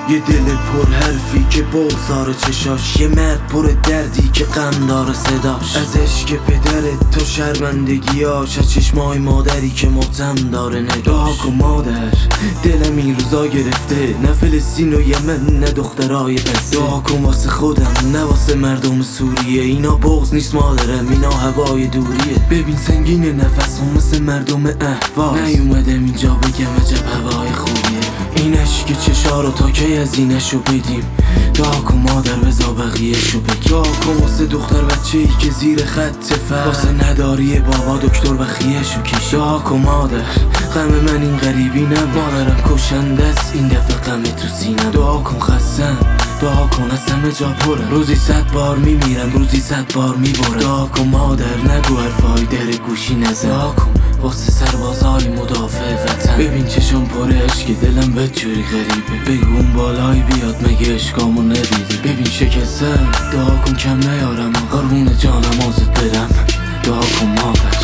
یه دل پر حرفی که بغضاره چشاش، یه مرد پر دردی که غم داره صداش، از عشق پدرت تا شرمندگیاش، از چشمای مادری که ماتم داره نگاش. کن مادر دلم این روزا گرفته، نه فلسطین و یمن نه دخترای قصه. دعا کن واسه خودم نه واسه مردم سوریه، اینا بغض نیست مادرم، اینا هوای دوریه. ببین سنگین نفسم مثل مردم اهواز، نیومدم اینجا بگم عجب هوای خوبیه. این عشق چشا رو تا کی از اینشو بدیم؟ دعا کن مادر بزا بقیهشو بگی. دعا کن واسه دختر بچه‌ای که زیر خط فقر، واسه نداری بابا دکتر بخیهشو کشی. دعا کن مادر غم من این غریبی نه، مادرم کشنده است این دفعه غم تو سینم. دعا کن خستم، دعا کن از همه جا پرم، روزی 100 بار میمیرم روزی 100 بار میبرم. دعا کن مادر نگو حرفای در گوشی نزن. دعا کن واسه سربازای مدافع وطن، ببین چشم پر عشق دلم بدجوری غریبه. بگو اون بالای بیاد مگه عشقامو ندیدی؟ ببین شکستم دعا کن کم نیارم، قربون جانم ازت برم. دعا کن مادر.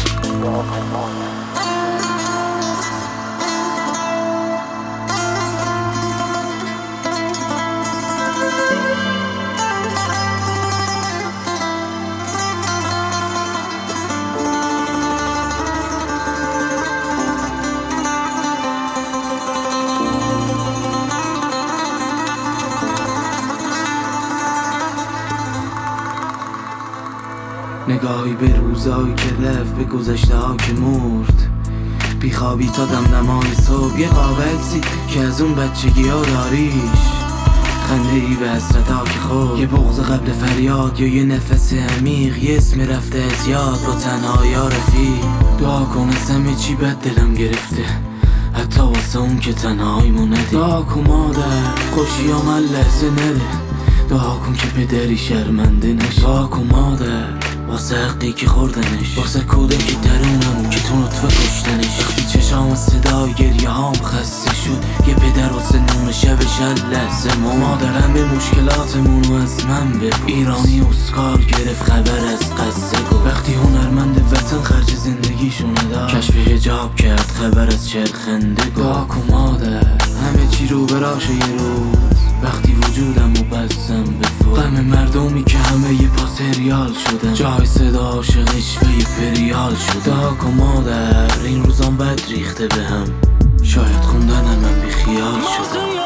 نگاهی به روزایی که رفت، به گذشته ها که مرد، بیخوابی تا دمدمای صبح، یه قاب عکسی که از اون بچگی ها داریش، خنده ای به حسرت ها که خود، یه بغض قبل فریاد یا یه نفس عمیق، یه اسم رفته از یاد با تنها یا رفیق. دعا کن از همه چی بد دلم گرفته، حتی واسه اون که تنهاییمو نده. دعا کن مادر خوشی ها من لحظه نده، دعا کن که پدری شرمنده نشه. دعا کن مادر واسه حقی که خوردنش، واسه کودکی درونم که تو نطفه کشتنش. وقتی چشام صدای گریه هام خسته شد، یه پدر واسه نون شبش لحظه مادرم به مشکلاتمونو از من بگو. ایرانی اسکار گرفت خبر از قصه گفت، وقتی هنرمند وطن خرج زندگیشونه داد، کشف حجاب کرد خبر از چرخنده گفت. دعا کن مادر همه چی رو براشه یه روز، وقتی وجودم و بستم به فوق، غم مردمی که همه یه پاسریال شدن، جای صدا عاشقش و یه فریال شد. دعا کن مادر این روزام بد ریخته به هم، شاید خوندنم من بی خیال شدم.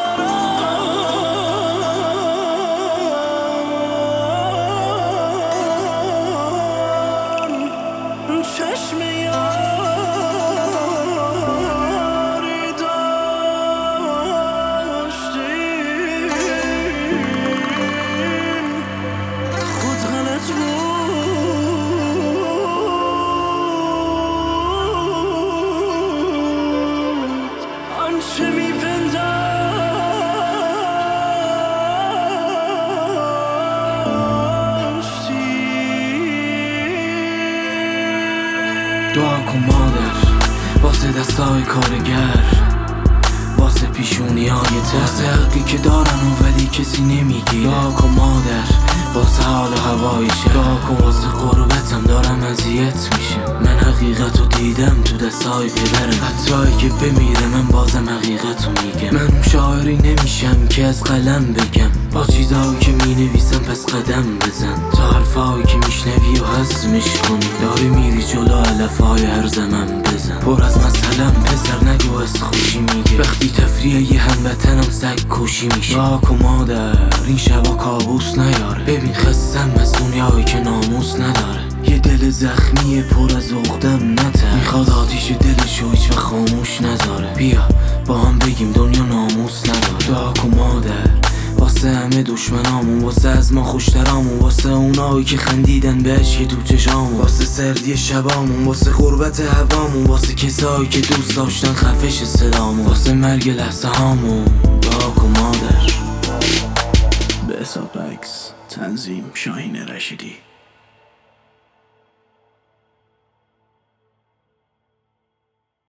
دعا کن مادر واسه دستای کارگر، واسه پیشونی های واسه حقی که دارن و ولی کسی نمیگیره. دعا کن مادر واسه حال هوای شهر، دعا کن واسه غربتم دارم اذیت میشم، من حقیقتو دیدم تو دستای پدرم، حتی که بمیره من بازم حقیقتو میگم. من اون شاعری نمیشم که از قلم بگم، با چیزایی که مینویسم پس قدم بزن، تا حرفایی که میشنوی و هضمش کنی، داری میری جلو علفای هر زمن بزن. پر از مثلا پسر نگو از خوشی میگه، وقتی تفریح یه هموطنم سگ کشی میشه. دعا کن مادر این شبا کابوس نیاره، ببین خستم از دنیایی که ناموس نداره، یه دل زخمی پر از عقدم نتر، میخواد آتیش دلشو هیچ و خاموش نذاره. بیا با هم بگیم دنیا ناموس نداره. دعا کن مادر واسه همه دشمنامون، واسه از ما خوشترامون، واسه اونایی که خندیدن به عشق تو چشامون، واسه سردی شبامون، واسه غربت هوامون، واسه کسایی که دوست داشتن خفش صدامون، واسه مرگ لحظه هامون. دعا کن مادر. به حساب عکس تنظیم شاهین رشیدی.